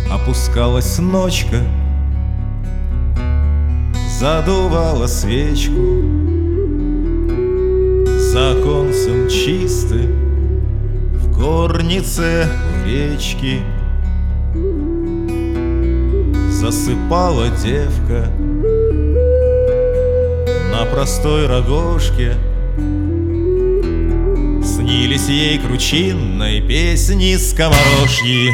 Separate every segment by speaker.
Speaker 1: Опускалась ночка, задувала свечку. За оконцем чистым в горнице у речки засыпала девка на простой рогожке. Снились ей кручинной песни скоморожьи.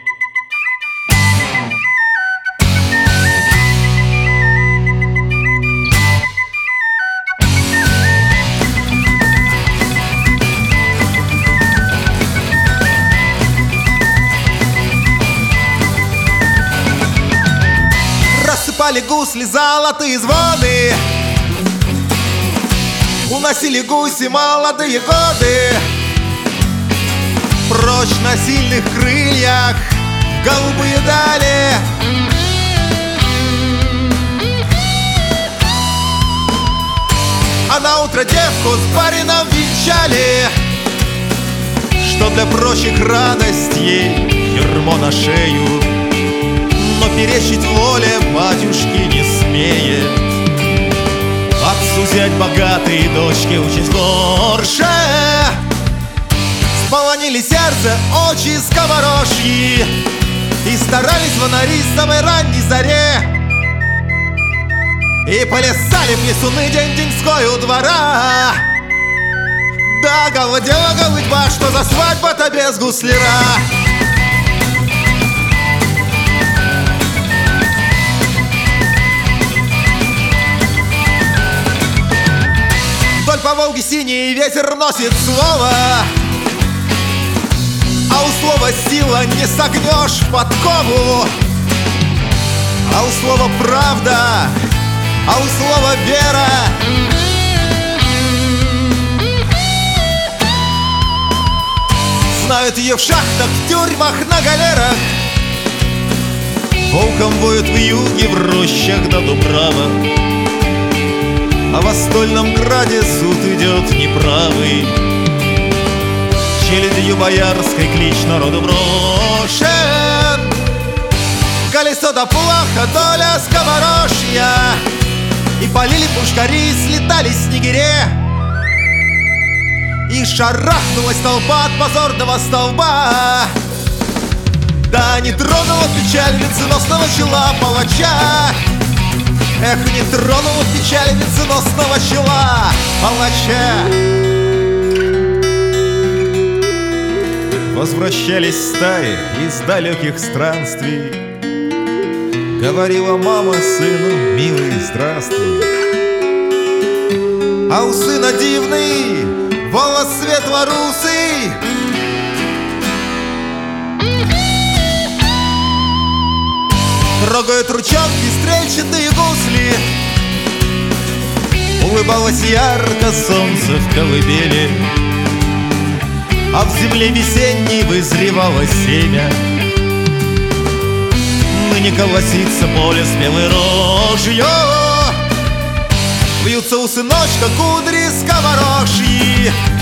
Speaker 2: Рассыпали гусли золотые звоны, уносили гуси молодые годы. Прочь на сильных крыльях голубые дали. А на утро девку с барином венчали, что для прочих радость ей ермо на шею. Но перечить воле батюшки не смеет. Отцу зять богатый, дочке участь горше. Сполонили сердце очи скоморожьи, и старались звонари с самой ранней заре. И плясали плясуны день-деньской у двора. Да, голодела голытьба, что за свадьба-то без гусляра. Вдоль по Волге синий ветер носит слово, а у слова сила, не согнешь подкову. А у слова правда, а у слова вера. Знают ее в шахтах, в тюрьмах, на галерах. Волком воют в юге, в рощах до Дубрава. А в стольном граде суд идет неправый. Челядью боярской клич народу брошен. Колесо до плаха, доля скоморожья. И полили пушкари, слетали снегире. И шарахнулась толпа от позорного столба. Да не тронула печаль венценосного чела палача. Эх, не тронула печаль венценосного чела палача.
Speaker 1: Возвращались стаи из далеких странствий. Говорила мама сыну: милый, здравствуй.
Speaker 2: А у сына дивный волос светло-русый. Трогают ручонки стрельчатые гусли.
Speaker 1: Улыбалось ярко солнце в колыбели, а в земле весенней вызревало семя. Ныне колосится поле спелой рожью.
Speaker 2: Вьются у сыночка кудри скоморожьи.